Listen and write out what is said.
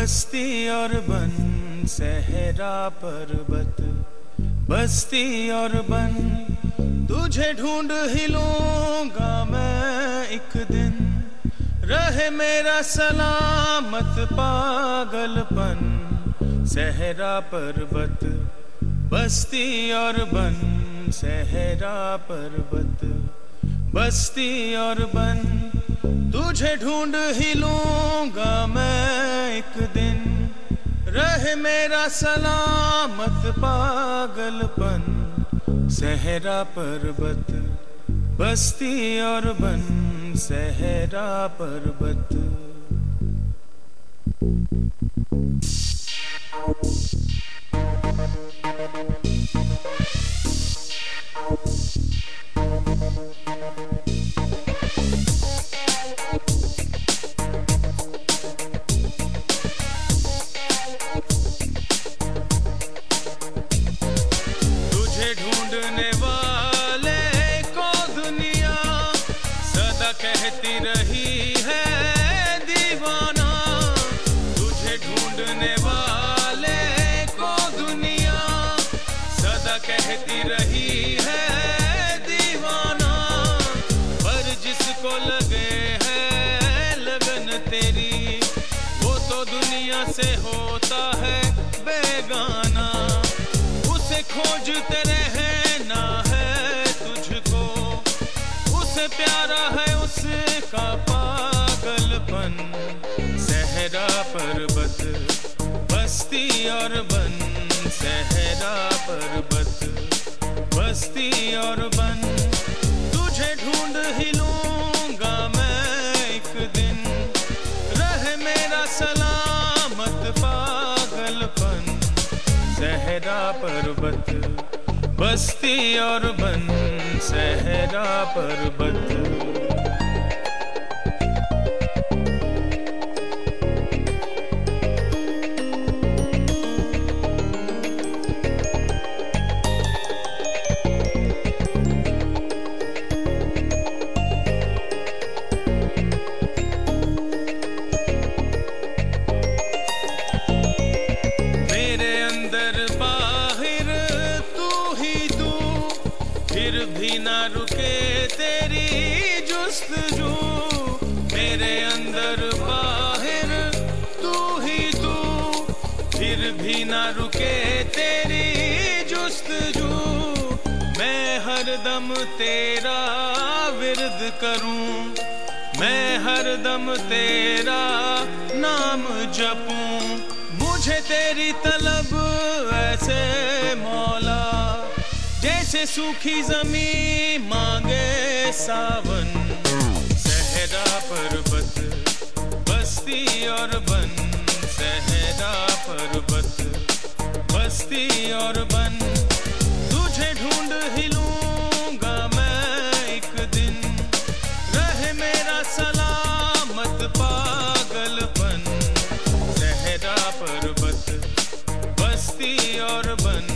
बस्ती और बन, सहरा पर्वत, बस्ती और बन, तुझे ढूंढ ही लूंगा मैं एक दिन। रहे मेरा सलामत पागलपन, सहरा पर्वत, बस्ती और बन, सहरा पर्वत, बस्ती और बन, तुझे ढूंढ ही लूंगा मैं एक दिन। रहे मेरा सलामत पागलपन, सहरा पर्वत, बस्ती और बन, सहरा पर्वत। ढूंढने वाले को दुनिया सदा कहती रही है दीवाना। तुझे ढूंढने वाले को दुनिया सदा कहती रही है दीवाना। पर जिसको लगे है लगन तेरी, वो तो दुनिया से होता है बेगाना। उसे खोजते रहना है तुझको, उसे प्यारा है उसका पागलपन। सहरा पर्वत, बस्ती और बन, सहरा पर्वत, बस्ती और बन, तुझे ढूंढ ही लूंगा मैं एक दिन। रहे मेरा सलामत पागलपन, सहरा पर्वत, बस्ती और बन, सहरा पर्वत। फिर भी ना रुके तेरी जुस्तजू, मेरे अंदर बाहर तू ही तू। फिर भी ना रुके तेरी जुस्तजू, मैं हरदम तेरा विरद करूं, मैं हरदम तेरा नाम जपूं। मुझे तेरी तलब ऐसे मौला, जैसे सूखी जमीन मांगे सावन। सहरा पर्वत, बस्ती और बन, सहरा पर्वत, बस्ती और बन, तुझे ढूंढ ही लूंगा मैं एक दिन। रहे मेरा सलामत पागलपन, सहरा पर्वत, बस्ती और बन,